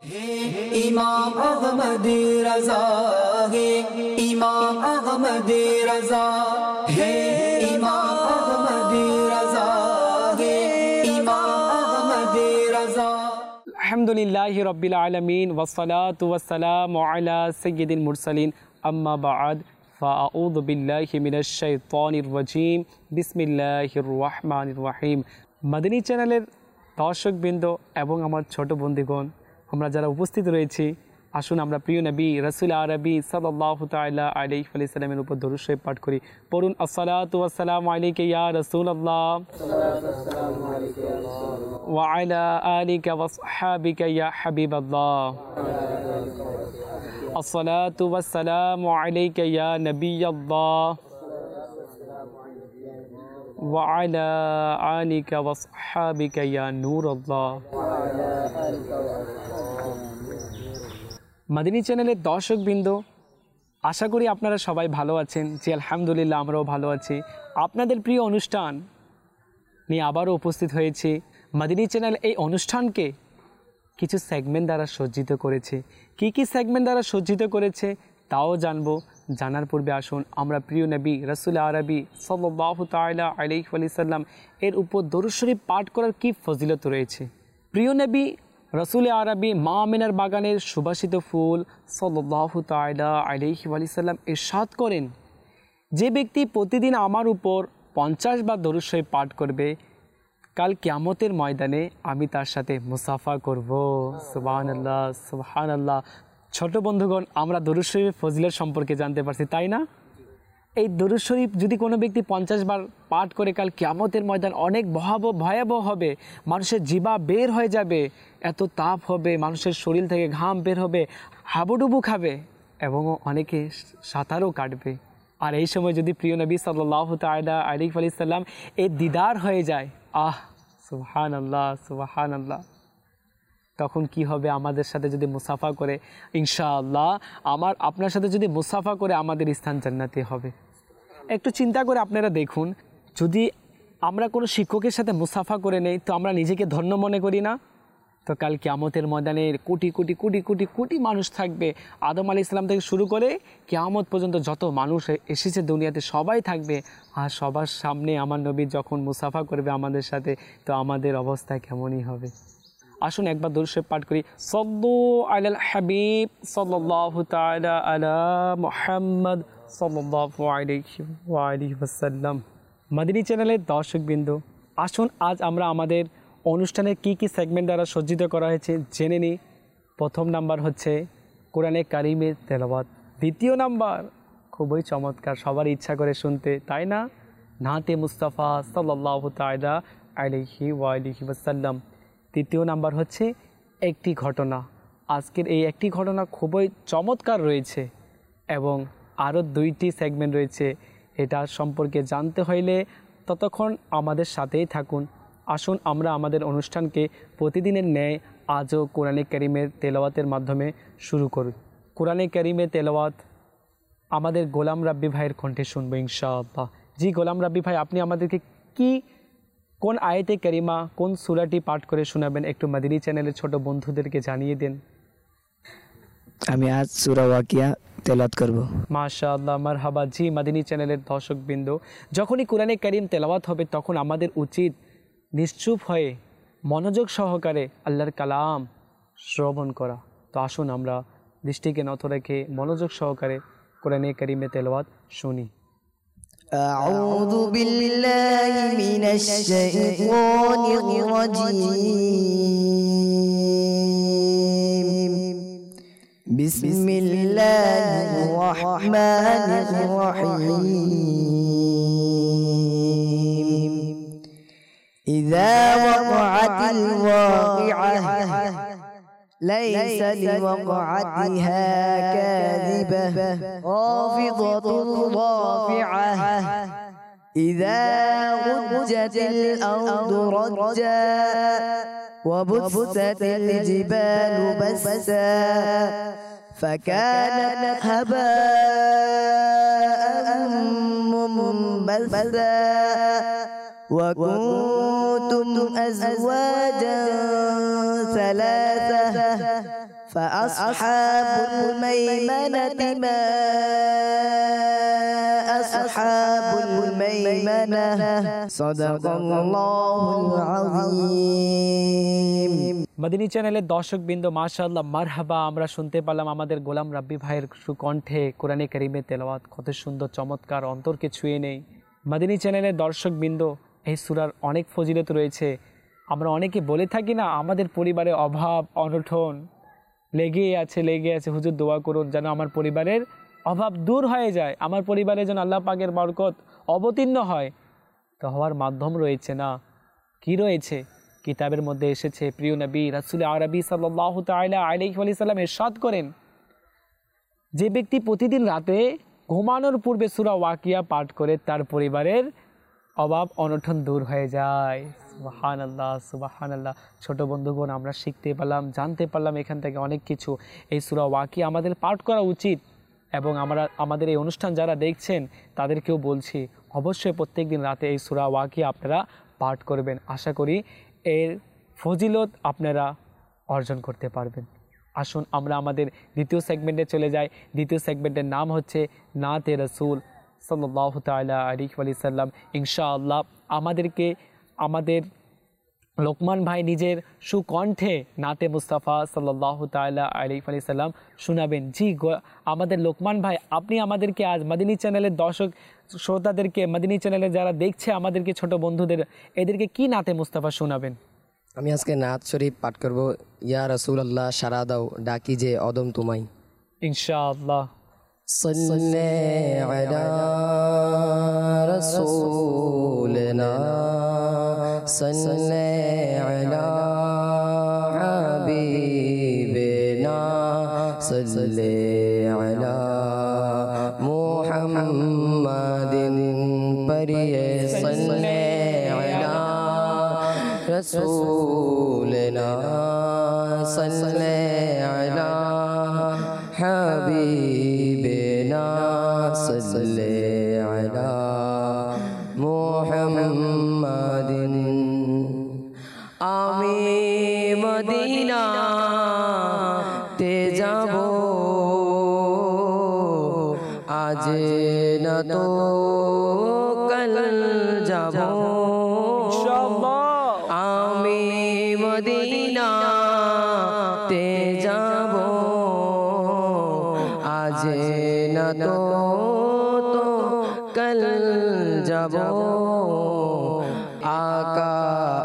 इमाम अहमद रज़ा है, इमाम अहमद रज़ा है, इमाम अहमद रज़ा है, इमाम अहमद रज़ा। अल्हम्दुलिल्लाहि रब्बिल आलमीन वस्सलातु वस्सलामु अला सय्यिदिल मुरसलीन अम्मा बाद फ़अऊज़ु बिल्लाहि मिनश शैतानिर रजीम बिस्मिल्लाहिर रहमानिर रहीम। मदनी চ্যানেলের দর্শকবৃন্দ এবং আমার ছোট বন্ধুগণ, আমরা যারা উপস্থিত রয়েছি, আসুন আমরা প্রিয় নবী রাসূল আরবি সাল্লাল্লাহু তাআলা আলাইহি ওয়াসাল্লামের উপর দরুদ শরীফ পাঠ করি। পড়ুন আসসালাতু ওয়াসসালামু আলাইকা ইয়া রাসূলুল্লাহ ওয়া আলা আলিকা ওয়া আসহাবিকা ইয়া হাবিবাল্লাহ। আসসালাতু ওয়াসসালামু আলাইকা ইয়া নবিয়াল্লাহ ওয়া আলা আলিকা ওয়া আসহাবিকা ইয়া নূরাল্লাহ। মদনী চ্যানেলের দর্শকবৃন্দ, আশা করি আপনারা সবাই ভালো আছেন। জি আলহামদুলিল্লাহ, আমরাও ভালো আছি। আপনাদের প্রিয় অনুষ্ঠান নিয়ে আবারও উপস্থিত হয়েছি। মদনী চ্যানেল এই অনুষ্ঠানকে কিছু সেগমেন্ট দ্বারা সজ্জিত করেছে। কি কি সেগমেন্ট দ্বারা সজ্জিত করেছে তাও জানবো। জানার পূর্বে আসুন আমরা প্রিয় নবী রাসূল আরবি সাল্লাল্লাহু তাআলা আলাইহি ওয়াসাল্লাম এর উপর দরুদ শরীফ পাঠ করার কি ফজিলত রয়েছে। প্রিয় নবী রাসূল আরবি মা আমিনার বাগানের সুবাসিত ফুল সাল্লাল্লাহু তাআলা আলাইহি ওয়াসাল্লাম ইরশাদ করেন, যে ব্যক্তি প্রতিদিন আমার উপর 50 বার দরুদ শরীফ পাঠ করবে, কাল কিয়ামতের ময়দানে আমি তার সাথে মুসাফা করব। সুবহানাল্লাহ সুবহানাল্লাহ। ছোট বন্ধুগণ, আমরা দরুদ শরীফের ফজিলত সম্পর্কে জানতে পারছি, তাই না? এই দরুদ শরীফ যদি কোনো ব্যক্তি 50 বার পাঠ করে, কাল কিয়ামতের ময়দান অনেক ভয়াবহ হবে। মানুষের জিহ্বা বের হয়ে যাবে, এত তাপ হবে, মানুষের শরীর থেকে ঘাম বের হবে, হাবুডুবু খাবে এবং অনেকে সাঁতারও কাটবে। আর এই সময় যদি প্রিয় নবী সাল্লাল্লাহু তাআলা আলাইহি ওয়াসাল্লাম এর দিদার হয়ে যায়, আহ সুবহানাল্লাহ সুবহানাল্লাহ, তখন কি হবে? আমাদের সাথে যদি মুসাফা করে, ইনশাআল্লাহ আপনার সাথে যদি মুসাফা করে আমাদের স্থান জান্নাতে হবে। একটু চিন্তা করে আপনারা দেখুন, যদি আমরা কোনো শিক্ষকের সাথে মুসাফা করে নেই তো আমরা নিজেকে ধন্য মনে করি না? তো কাল কিয়ামতের ময়দানে কোটি কোটি কোটি কোটি কোটি মানুষ থাকবে। আদম আলাইহিস সালাম থেকে শুরু করে কিয়ামত পর্যন্ত যত মানুষ এসেছে দুনিয়াতে সবাই থাকবে। আর সবার সামনে আমার নবী যখন মুসাফা করবে আমাদের সাথে, তো আমাদের অবস্থা কেমনই হবে। আসুন একবার দরুদ শরীফ পাঠ করি। সাল্লু আলাল হাবিব সাল্লাল্লাহু তাআলা আলা মুহাম্মদ সাল্লাল্লাহু আলাইহি ওয়া আলিহি ওয়াসাল্লাম। মদনী চ্যানেলের দর্শকবৃন্দ, আসুন আজ আমরা আমাদের অনুষ্ঠানের কি কি সেগমেন্ট দ্বারা সজ্জিত করা হয়েছে জেনে নিই। প্রথম নাম্বার হচ্ছে কোরআনে কারিমের তেলাওয়াত। দ্বিতীয় নাম্বার খুবই চমৎকার, সবার ইচ্ছা করে শুনতে, তাই না? নাতে মুস্তাফা সাল্লাল্লাহু তাআলা আলাইহি ওয়া আলিহি ওয়াসাল্লাম। তৃতীয় নাম্বার হচ্ছে একটি ঘটনা। আজকের এই একটি ঘটনা খুবই চমৎকার রয়েছে এবং আরও 2টি সেগমেন্ট রয়েছে। এটা সম্পর্কে জানতে হইলে ততক্ষণ আমাদের সাথেই থাকুন। আসুন আমরা আমাদের অনুষ্ঠানকে প্রতিদিনের ন্যায় আজও কোরআনে কারিমের তেলাওয়াতের মাধ্যমে শুরু করি। কোরআনে কারিমের তেলাওয়াত আমাদের গোলাম রাব্বি ভাইয়ের কণ্ঠে শুনবো ইনশাআল্লাহ। জি গোলাম রাব্বি ভাই, আপনি আমাদেরকে কোন আয়াতে কারিমা, কোন সূরাটি পাঠ করে শোনাবেন? একটু মদনী চ্যানেলের ছোট বন্ধুদেরকে জানিয়ে দেন। আমি আজ সূরা ওয়াকিয়া তেলাওয়াত করব। মাশাআল্লাহ, মারহাবা। জি মদনী চ্যানেলের দর্শকবৃন্দ, যখনই কোরআনে কারিম তেলাওয়াত হবে তখন আমাদের উচিত নিশ্চুপ হয়ে মনোযোগ সহকারে আল্লাহর কালাম শ্রবণ করা। তো আসুন আমরা দৃষ্টিকে নত রেখে মনোযোগ সহকারে কোরআনে কারিমে তেলাওয়াত শুনি। أعوذ بالله من الشيطان الرجيم. بسم الله الرحمن الرحيم. إذا وقعت الواقعة ليس لوقعتها كاذبة خافضة رافعة إذا رجت الأرض رجا وبست الجبال بسا فكانت هباء منبثا وكنتم أزواجا ثلاثة فأصحاب الميمنة ما أصحاب الميمنة صدق الله العظيم মাদিনী চ্যানেলের দর্শকবৃন্দ মাশাআল্লাহ মারহাবা, আমরা শুনতে পেলাম আমাদের গোলাম রাব্বি ভাইয়ের সুকণ্ঠে কোরআনে কারীমের তেলাওয়াত, কত সুন্দর চমৎকার, অন্তরকে ছুঁয়ে নেই। মাদিনী চ্যানেলের দর্শকবৃন্দ, এই সূরার অনেক ফজিলত রয়েছে। আমরা অনেকে বলে থাকি না, আমাদের পরিবারে অভাব অনটন লেগে আছে হুজুর দোয়া করুন যেন আমার পরিবারের অভাব দূর হয়ে যায়, আমার পরিবারে যেন আল্লাহ পাকের বরকত অবতীর্ণ হয়। তো হওয়ার মাধ্যম রয়েছে না, কি রয়েছে? কিতাবের মধ্যে এসেছে, প্রিয় নবী রাসূল আরবি সাল্লাল্লাহু তাআলা আলাইহি ওয়াসাল্লাম ইরশাদ করেন, যে ব্যক্তি প্রতিদিন রাতে ঘুমানোর পূর্বে সূরা ওয়াকিয়া পাঠ করে তার পরিবারের অভাব অনটন দূর হয়ে যায়। সুবহানাল্লাহ সুবহানাল্লাহ। ছোট বন্ধুগণ, আমরা শিখতে পারলাম, জানতে পারলাম এখান থেকে অনেক কিছু। এই সূরা ওয়াকিয়া আমাদের পাঠ করা উচিত এবং আমাদের এই অনুষ্ঠান যারা দেখছেন তাদেরকেও বলছি, অবশ্যই প্রত্যেকদিন রাতে এই সূরা ওয়াকিয়া আপনারা পাঠ করবেন। আশা করি এর ফজিলত আপনারা অর্জন করতে পারবেন। আসুন আমরা আমাদের দ্বিতীয় সেগমেন্টে চলে যাই। দ্বিতীয় সেগমেন্টের নাম হচ্ছে নাতে রাসূল সাল্লাল্লাহু তাআলা আলাইহি ওয়াসাল্লাম। ইনশাআল্লাহ আমাদের লোকমান ভাই নিজের সুকণ্ঠে নাতে মুস্তাফা সাল্লাল্লাহু তাআলা আলাইহি ওয়াসাল্লাম শোনাবেন। জি আমাদের লোকমান ভাই, আপনি আমাদেরকে আজ মাদিনী চ্যানেলের দর্শক শ্রোতাদেরকে, মাদিনী চ্যানেলে যারা দেখছে আমাদেরকে, ছোট বন্ধুদের, এদেরকে কি নাতে মুস্তাফা শোনাবেন? আমি আজকে নাত শরীফ পাঠ করব, ইয়া রাসূলুল্লাহ সারা দাও ডাকি যে অদম তোমায়। ইনশাআল্লাহ। সাল্লি আলা রাসূলিনা সাল্লি আলা হাবিবিনা সাল্লি আলা মুহাম্মাদিন পরিয়ে সাল্লি আলা রাসূলিনা সাল্লি আলা হাবিবিনা সাল্লি আলা মুহাম্মাদিন। আমি মদিনাতে যাব আজ না তো কাল যাব, আমি মদিনাতে যাব আজ না তো কাল যাব। আকা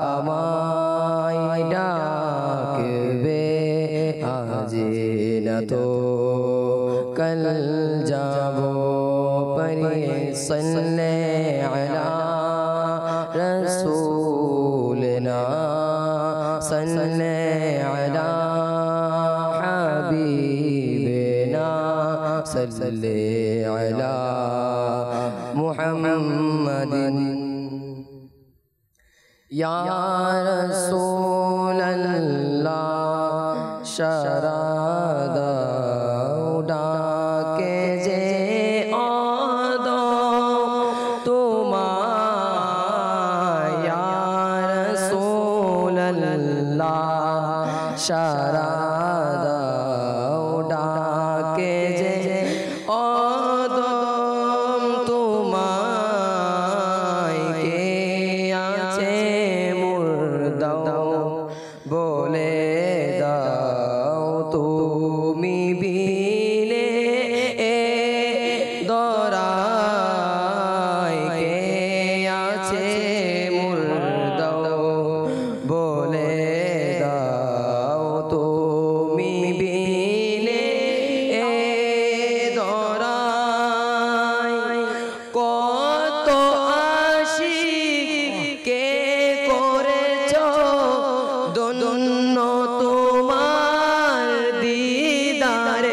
আমায় ডাকবে আজ না তো কাল যাব। পরে সাল্লি আলা রাসূলিনা সাল্লি আলা হাবিবিনা সাল্লি আলা মুহাম্মাদিন। ইয়া রাসূলাল্লাহ সারা দাও ডাকে যে অদম তোমায়। ইয়া রাসূলাল্লাহ সারা দাও ডাকে যে অদম তোমায়। কে আছে মুর্দাও বলে দাও তুমি বিলে দরায়। কে আছে মুর্দাও বলে দাও তুমি বিলে দরায়। কত আশিকে করেছ ধন্য তোমার দিদারে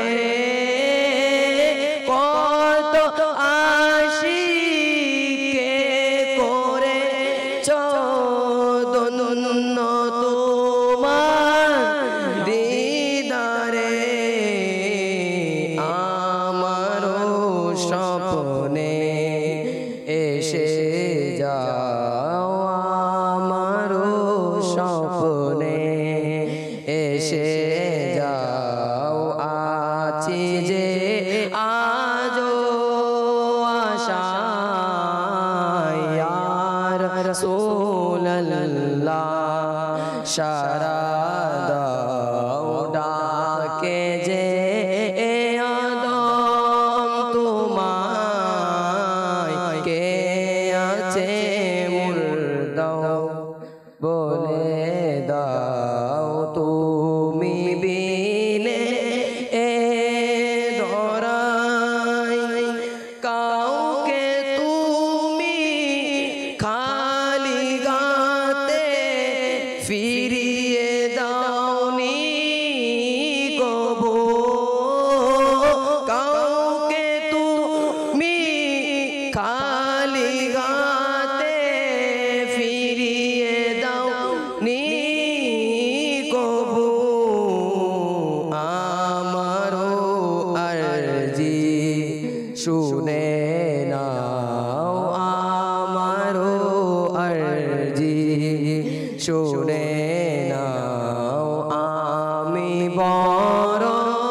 বড়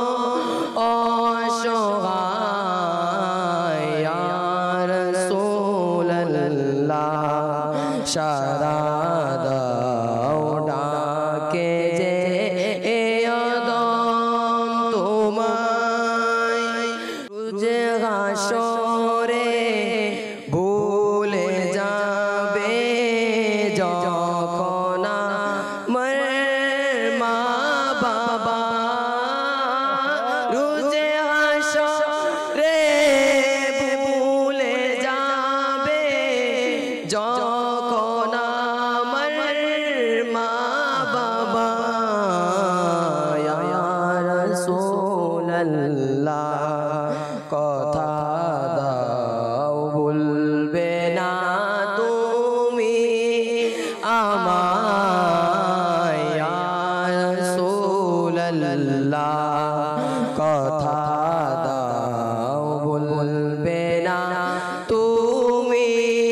অসহায় ইয়া রাসূলুল্লাহ সারা দাও ডাকে যে এ আদম তোমায় রুজে হাসরে ভুলে যাবে যখন আমার মা বাবা রুজে হাসরে ভুলে যাবে যখন আমার মা বাবা ইয়া রাসূলুল্লাহ কথা দাও ভুলবে না তুমি আমায় ইয়া রাসূলুল্লাহ কথা দাও ভুলবে না তুমি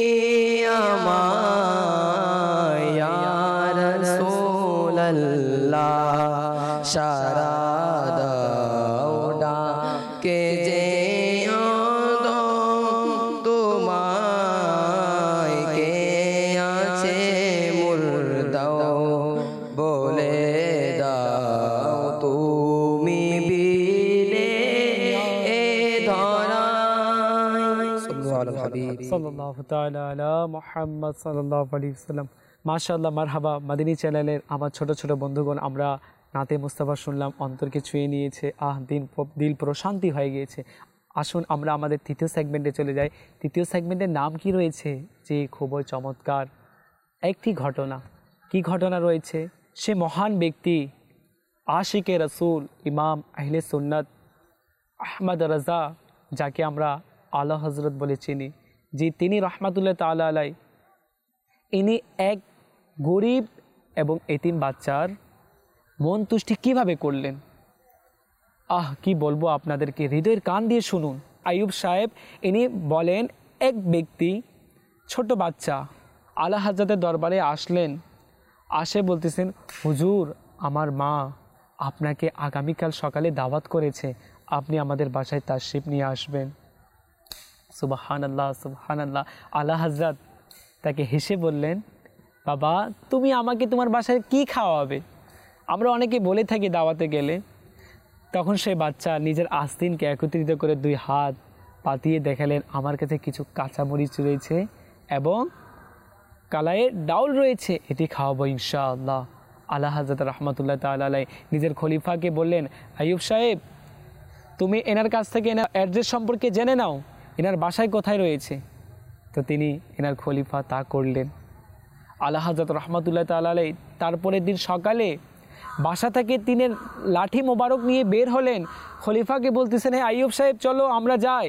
আমায় ইয়া রাসূলুল্লাহ সারা দাও ডাকে যে আদম তোমায় কে আছে মুর্দাও বলে দাও তুমি বিনে এ ধরায় সাল্লাল্লাহু আলাইহি সাল্লাল্লাহু তাআলা আলা মুহাম্মদ সাল্লাল্লাহু আলাইহি ওয়াসাল্লাম। মাশাআল্লাহ, মারহাবা। মাদিনী চ্যানেলের আমার ছোট ছোট বন্ধুগণ, আমরা নাতে মুস্তাফা শুনলাম, অন্তরকে ছুঁয়ে নিয়েছে, দিল প্রশান্তি হয়ে গিয়েছে। আসুন আমরা আমাদের তৃতীয় সেগমেন্টে চলে যাই। তৃতীয় সেগমেন্টের নাম কি রয়েছে? যে খুবই চমৎকার একটি ঘটনা। কি ঘটনা রয়েছে? সে মহান ব্যক্তি আশিকে রসুল ইমাম আহলে সুন্নাত আহমদ রাজা, যাকে আমরা আলা হজরত বলে চিনি, যে তিনি রহমাতুল্লাহ তাআলা আলাই, ইনি এক গরিব এবং এতিম বাচ্চার মন তুষ্টি কীভাবে করলেন। কি বলবো আপনাদেরকে, হৃদয়ের কান দিয়ে শুনুন। আইয়ুব সাহেব ইনি বলেন, এক ব্যক্তি ছোট বাচ্চা আলা হযরতের দরবারে আসলেন, আসে বলতেছেন, হুজুর আমার মা আপনাকে আগামীকাল সকালে দাওয়াত করেছে, আপনি আমাদের বাসায় তাশরিফ নিয়ে আসবেন। সুবহানাল্লাহ সুবহানাল্লাহ। আলা হযরত তাকে হেসে বললেন, বাবা তুমি আমাকে তোমার বাসায় কি খাওয়াবে? আমরা অনেকে বলে থাকি দাওয়াতে গেলে। তখন সেই বাচ্চা নিজের আস্তিনকে একত্রিত করে দুই হাত পাতিয়ে দেখালেন, আমার কাছে কিছু কাঁচামরিচ রয়েছে এবং কালাইয়ের ডাউল রয়েছে, এটি খাওয়াবো ইনশাআল্লাহ। আলা হযরত রহমাতুল্লাহ তাআলা আলাইহি নিজের খলিফাকে বললেন, আইয়ুব সাহেব তুমি এনার কাছ থেকে এনার অ্যাড্রেস সম্পর্কে জেনে নাও, এনার বাসায় কোথায় রয়েছে। তো তিনি এনার খলিফা তা করলেন। আলা হযরত রহমাতুল্লাহ তাআলা আলাইহি তারপরের দিন সকালে বাসা থেকে তিনি লাঠি মোবারক নিয়ে বের হলেন, খলিফাকে বলতেছেন, হ্যাঁ আইয়ুব সাহেব চলো আমরা যাই।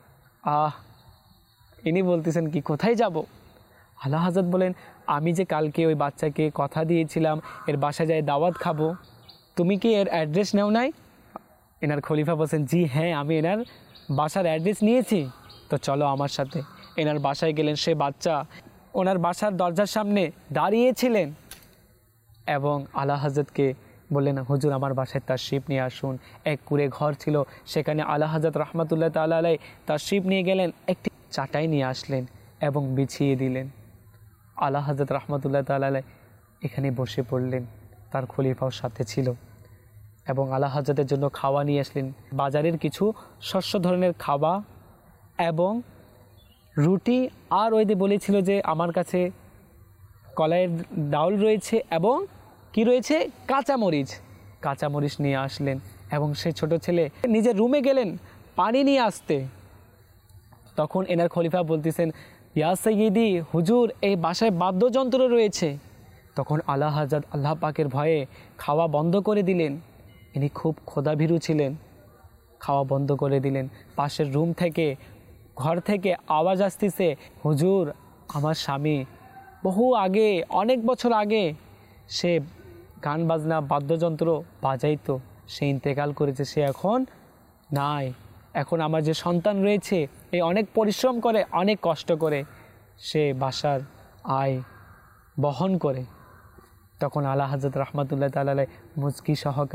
ইনি বলতেছেন, কি কোথায় যাব? আলা হযরত বলেন, আমি যে কালকে ওই বাচ্চাকে কথা দিয়েছিলাম এর বাসায় যাই দাওয়াত খাবো, তুমি কি এর অ্যাড্রেস নেও নাই? এনার খলিফা বলছেন, জি হ্যাঁ আমি এনার বাসার অ্যাড্রেস নিয়েছি, তো চলো আমার সাথে। এনার বাসায় গেলেন। সে বাচ্চা ওনার বাসার দরজার সামনে দাঁড়িয়েছিলেন এবং আলা হযরতকে বললেন, হুজুর আমার বাসায় তাশরিফ নিয়ে আসুন। এক কুঁড়ে ঘর ছিল, সেখানে আলা হযরত রহমাতুল্লাহ তাআলা আলাইহি তাশরিফ নিয়ে গেলেন, একটি চাটাই নিয়ে আসলেন এবং বিছিয়ে দিলেন। আলা হযরত রহমাতুল্লাহ তাআলা আলাইহি এখানে বসে পড়লেন, তার খলিফাও সাথে ছিল এবং আলা হযরতের জন্য খাওয়া নিয়ে আসলেন। বাজারের কিছু শস্য ধরনের খাওয়া এবং রুটি, আর ওই দিয়ে বলেছিল যে আমার কাছে কলাইয়ের ডাউল রয়েছে এবং কি রয়েছে, কাঁচামরিচ নিয়ে আসলেন। এবং সে ছোট ছেলে নিজের রুমে গেলেন পানি নিয়ে আসতে। তখন এনার খলিফা বলতেছেন, ইয়া সাইয়্যিদি হুজুর এই বাসায় বাদ্যযন্ত্র রয়েছে। তখন আলা হযরত আল্লাহ পাকের ভয়ে খাওয়া বন্ধ করে দিলেন। ইনি খুব ক্ষুধাভীরু ছিলেন, খাওয়া বন্ধ করে দিলেন। পাশের রুম থেকে ঘর থেকে আওয়াজ আসতেছে, হুজুর আমার স্বামী বহু আগে, অনেক বছর আগে সে গান বাজনা বাদ্যযন্ত্র বাজাইতো, সে ইন্তেকাল করেছে, সে এখন নাই। এখন আমার যে সন্তান রয়েছে এই অনেক পরিশ্রম করে, অনেক কষ্ট করে সে বাসার আয় বহন করে। তখন আলা হযরত রহমাতুল্লাহ তাআলা আলাইহি মুচকি সহকারে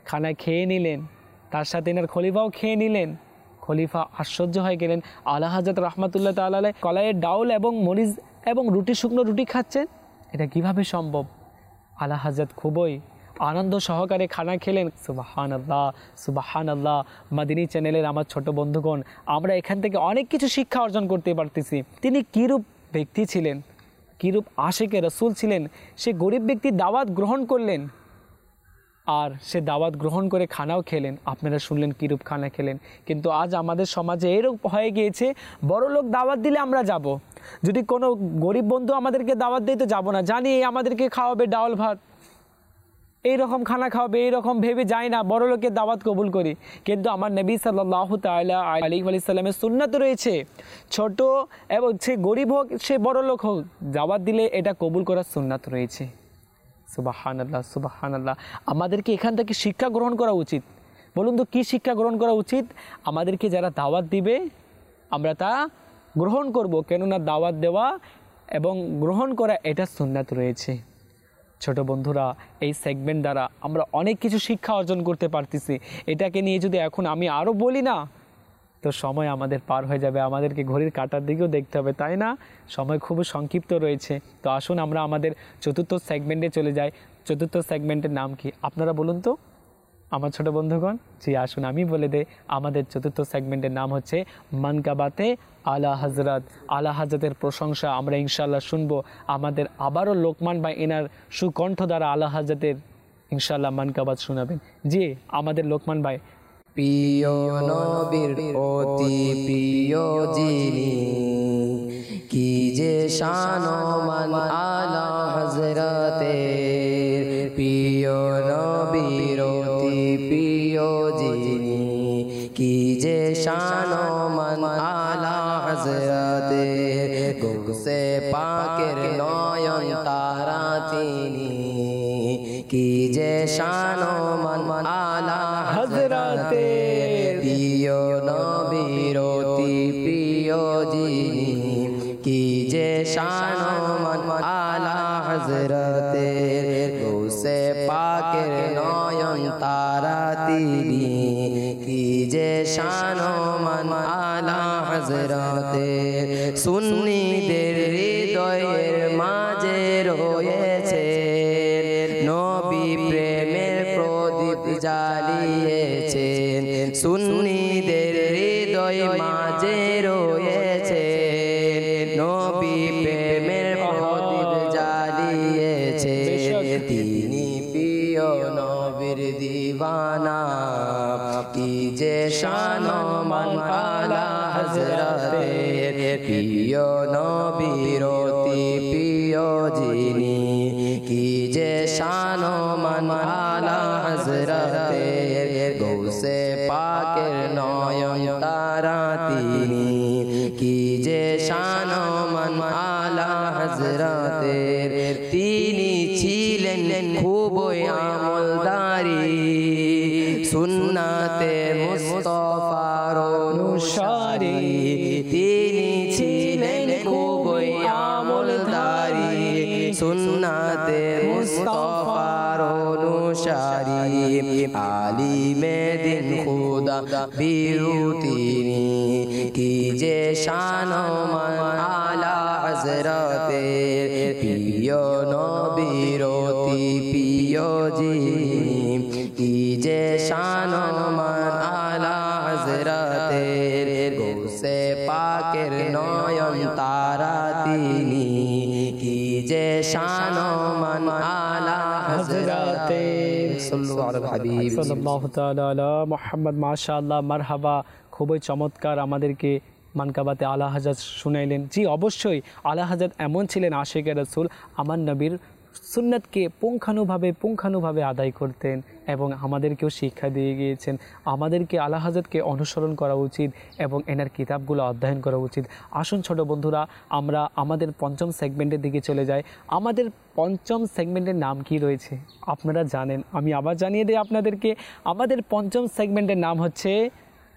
খানা খেয়ে নিলেন, তার সাথে এনার খলিফাও খেয়ে নিলেন। খলিফা আশ্চর্য হয়ে গেলেন, আলা হযরত রাহমাতুল্লাহ তাআলা আলাইহি কলাইয়ের ডাউল এবং মরিচ এবং রুটি, শুকনো রুটি খাচ্ছেন, এটা কিভাবে সম্ভব? আলা হযরত খুবই আনন্দ সহকারে খানা খেলেন। সুবহানাল্লাহ, সুবহানাল্লাহ। মাদিনী চ্যানেলের আমার ছোট বন্ধুগণ, আমরা এখান থেকে অনেক কিছু শিক্ষা অর্জন করতে পারতেছি। তিনি কীরূপ ব্যক্তি ছিলেন, কীরূপ আশিকে রাসূল ছিলেন। সে গরিব ব্যক্তির দাওয়াত গ্রহণ করলেন, আর সে দাওয়াত গ্রহণ করে খানাও খেলেন। আপনারা শুনলেন কীরূপ খানা খেলেন। কিন্তু আজ আমাদের সমাজে এরকম হয়ে গিয়েছে, বড় লোক দাওয়াত দিলে আমরা যাব, যদি কোনো গরিব বন্ধু আমাদেরকে দাওয়াত দেয় তো যাবো না, জানি আমাদেরকে খাওয়াবে ডাউল ভাত, এইরকম খানা খাওয়াবে, এইরকম ভেবে যাই না, বড় লোকের দাওয়াত কবুল করি। কিন্তু আমার নবী সাল্লাল্লাহু তাআলা আলাইহি ওয়াসাল্লামের সুন্নাত রয়েছে, ছোট এবং সে গরিব হোক সে বড় লোক হোক, দাওয়াত দিলে এটা কবুল করার সুন্নাত রয়েছে। সুবহানাল্লাহ, সুবহানাল্লাহ। আমাদেরকে এখান থেকে শিক্ষা গ্রহণ করা উচিত। বলুন তো কী শিক্ষা গ্রহণ করা উচিত? আমাদেরকে যারা দাওয়াত দিবে আমরা তা গ্রহণ করব, কেননা দাওয়াত দেওয়া এবং গ্রহণ করা এটা সুন্নাত রয়েছে। ছোট বন্ধুরা, এই সেগমেন্ট দ্বারা আমরা অনেক কিছু শিক্ষা অর্জন করতে পারতেছি। এটাকে নিয়ে যদি এখন আমি আরও বলি না তো সময় আমাদের পার হয়ে যাবে, আমাদেরকে ঘড়ির কাঁটার দিকেও দেখতে হবে, তাই না? সময় খুবই সংক্ষিপ্ত রয়েছে। তো আসুন আমরা আমাদের চতুর্থ সেগমেন্টে চলে যাই। চতুর্থ সেগমেন্টের নাম কি আপনারা বলুন তো আমার ছোট বন্ধুগণ? জি আসুন আমি বলে দেই, আমাদের চতুর্থ সেগমেন্টের নাম হচ্ছে মানকাবাতে আলা হযরত। আলা হযরতের প্রশংসা আমরা ইনশাআল্লাহ শুনবো। আমাদের আবারও লোকমান ভাই এনার সুকণ্ঠ দ্বারা আলা হযরতের ইনশাআল্লাহ মানকাবাত শোনাবেন। জি আমাদের লোকমান ভাই। প্রিয় নবীর অতি প্রিয় যিনি, কি যে শান মান আলা হযরতের। প্রিয় নবীর অতি প্রিয় যিনি, কি যে শান মান আলা হযরতের। গৌসে পাকের নয়ন তারা তিনি, কি যে শান মান আলা হযরতের। প্রিয় নবীর অতি প্রিয় যিনি, কি যে শান মান আলা হযরতের। গৌসে পাকের নয়ন তারা তিনি, কি যে শান মান আলা হযরতের। সুন্নিদের হৃদয়ের মাঝে রয়েছে নবী প্রেমের প্রদীপ জ্বালিয়েছেন। সুন্নিদের হৃদয় মাঝে রয়েছে নবী প্রেমের প্রদীপ জ্বালিয়েছে। তিনি প্রিয় নবীর দিওয়ানা, কি যে শান মান আলা হযরতের। প্রিয় নবীর অতি প্রিয় যিনি, কি যে শান মান আলা হযরতের। গৌসে পাকের নয়ন তারা তিনি, কি যে শান মান আলা হযরতের। তিনি ছিলেন খুবই আমলদারি, সুন্নাতে মুস্তাফার অনুসারী। তিনি ছিলেন খুবই আমলদারি, সুন্নাতে মুস্তাফার অনুসারী। আলিমে দিন খুদা বীরু তিনি, কি যে শান মান আলা হযরতের। প্রিয় নবীর অতি প্রিয় যিনি, কি যে শান মান আলা হযরতের। গৌসে পাকের নয়ন তারা তিনি, কি যে শান মান আলা হযরতের। সাল্লাল্লাহু আলাল হাবিব সাল্লাল্লাহু তাআলা আলা মুহাম্মদ। মাশাআল্লাহ, মারহাবা। খুবই চমৎকার আমাদেরকে মানকাবাতে আলা হযরত শুনাইলেন। জি অবশ্যই আলা হযরত এমন ছিলেন আশিকে রাসূল, আমার নবীর সুন্নাতকে পুঙ্খানুভাবে আদায় করতেন এবং আমাদেরকেও শিক্ষা দিয়ে গিয়েছেন। আমাদেরকে আলা হযরতকে অনুসরণ করা উচিত এবং এনার কিতাবগুলো অধ্যয়ন করা উচিত। আসুন ছোট বন্ধুরা আমরা আমাদের পঞ্চম সেগমেন্টের দিকে চলে যাই। আমাদের পঞ্চম সেগমেন্টের নাম কি রয়েছে আপনারা জানেন, আমি আবার জানিয়ে দিই আপনাদেরকে। আমাদের পঞ্চম সেগমেন্টের নাম হচ্ছে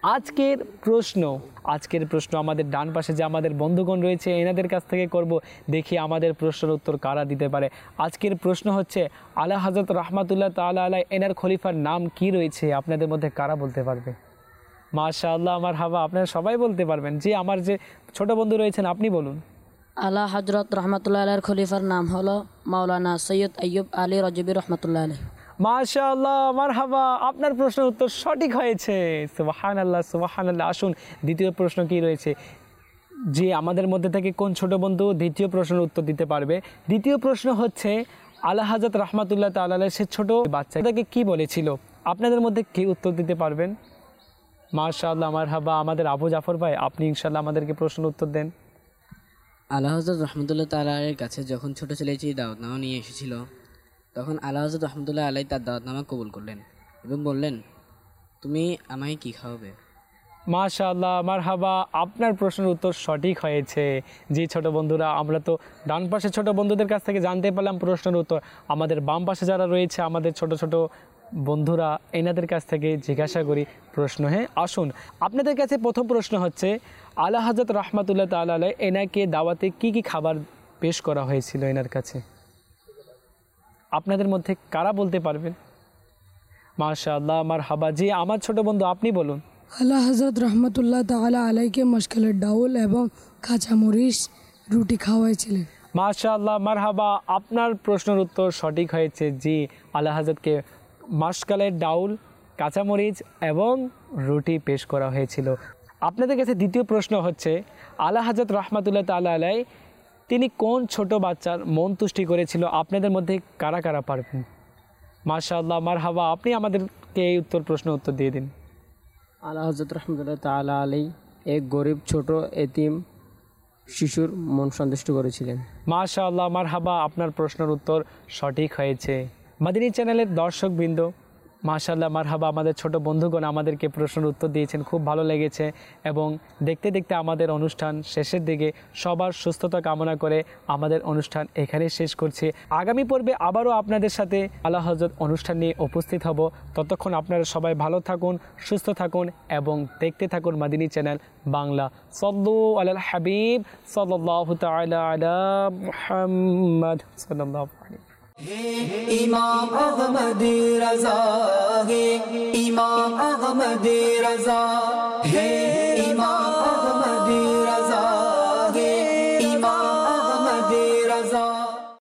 আজকের প্রশ্ন আমাদের ডান পাশে যে আমাদের বন্ধুগণ রয়েছে এনাদের কাছ থেকে করব, দেখি আমাদের প্রশ্নের উত্তর কারা দিতে পারে। আজকের প্রশ্ন হচ্ছে আলা হযরত রাহমাতুল্লাহ তাআলা আলাইহি এনার খলিফার নাম কি রয়েছে, আপনাদের মধ্যে কারা বলতে পারবে? মাশাআল্লাহ, মারহাবা, আপনারা সবাই বলতে পারবেন। জি, আমার যে ছোট বন্ধু রয়েছেন আপনি বলুন। আলা হযরত রাহমাতুল্লাহ আলাইহির খলিফার নাম হলো মাওলানা সৈয়দ আইয়ুব আলী রজবী রহমাতুল্লাহ আলাইহি। মাশাআল্লাহ, মারহাবা, আপনার প্রশ্নের উত্তর সঠিক হয়েছে। সুবহানাল্লাহ, সুবহানাল্লাহ। আসুন, দ্বিতীয় প্রশ্ন কি রয়েছে? যে আমাদের মধ্যে থেকে কোন ছোট বন্ধু দ্বিতীয় প্রশ্নের উত্তর দিতে পারবে? দ্বিতীয় প্রশ্ন হচ্ছে আলা হযরত রাহমাতুল্লাহ তাআলা আলাইহি সে ছোট বাচ্চাটাকে কি বলেছিল? আপনাদের মধ্যে কে উত্তর দিতে পারবেন? মাশাআল্লাহ, মারহাবা, আমাদের আবু জাফর ভাই, আপনি ইনশাআল্লাহ আমাদেরকে প্রশ্নের উত্তর দেন। আলা হযরত রহমতুল্লাহ তাআলার কাছে যখন ছোট ছেলেটি দাওয়াতনামা নিয়ে এসেছিল, তখন আলা হযরত রহমতুল্লাহ আলাই তার দাওয়াতনামা কবুল করলেন এবং বললেন, তুমি আমায় কি খাওয়াবে? মাশাআল্লাহ, মারহাবা, আপনার প্রশ্নের উত্তর সঠিক হয়েছে। জি ছোট বন্ধুরা, আমরা তো ডান পাশে ছোট বন্ধুদের কাছ থেকে জানতে পারলাম প্রশ্নের উত্তর। আমাদের বাম পাশে যারা রয়েছে আমাদের ছোট ছোট বন্ধুরা, এনাদের কাছ থেকে জিজ্ঞাসা করি প্রশ্ন। হ্যাঁ, আসুন, আপনাদের কাছে প্রথম প্রশ্ন হচ্ছে আলা হযরত রাহমাতুল্লাহ তাআলা আলাইহি এনাকে দাওয়াতে কি কি খাবার পেশ করা হয়েছিল এনার কাছে? আপনাদের মধ্যে কারা বলতে পারবেন? মাশাআল্লাহ, মারহাবা। জি, আমার ছোট বন্ধু আপনি বলুন। আলা হযরত রহমতুল্লাহ তাআলা আলাইকে মশকালের ডাউল এবং কাঁচামরিচ রুটি খাওয়াইছিলেন। মাশাআল্লাহ, মারহাবা, আপনার প্রশ্নের উত্তর সঠিক হয়েছে। জি, আলা হযরতকে মাশকালের ডাউল, কাঁচামরিচ এবং রুটি পেশ করা হয়েছিল। আপনাদের কাছে দ্বিতীয় প্রশ্ন হচ্ছে আলা হযরত রাহমাতুল্লাহ তাআলা আলাইহি তিনি কোন ছোট বাচ্চার মন তুষ্টি করেছিল? আপনাদের মধ্যে কারা কারা পারবেন? মাশাআল্লাহ, মারহাবা, আপনি আমাদেরকে এই প্রশ্নের উত্তর দিয়ে দিন। আলা হযরত রহমতুল্লাহ তাআলা আলাইহি এক গরিব ছোট এতিম শিশুর মন সন্তুষ্ট করেছিলেন। মাশাআল্লাহ, মারহাবা, আপনার প্রশ্নের উত্তর সঠিক হয়েছে। মাদিনী চ্যানেলের দর্শকবৃন্দ, মাশাআল্লাহ, মারহাবা, আমাদের ছোট বন্ধুগণ আমাদেরকে প্রশ্নের উত্তর দিয়েছেন, খুব ভালো লেগেছে। এবং দেখতে দেখতে আমাদের অনুষ্ঠান শেষের দিকে, সবার সুস্থতা কামনা করে আমাদের অনুষ্ঠান এখানেই শেষ করছি। আগামী পর্বে আবারও আপনাদের সাথে আলা হযরত অনুষ্ঠান নিয়ে উপস্থিত হব। ততক্ষণ আপনারা সবাই ভালো থাকুন, সুস্থ থাকুন এবং দেখতে থাকুন মাদিনী চ্যানেল বাংলা। সাল্লু আলাল হাবিব সাল্লাল্লাহু তাআলা আলা মুহাম্মদ সাল্লাল্লাহু আলাইহি। इमाम अहमद रजा है, इमाम अहमद रजा है, इमाम अहमद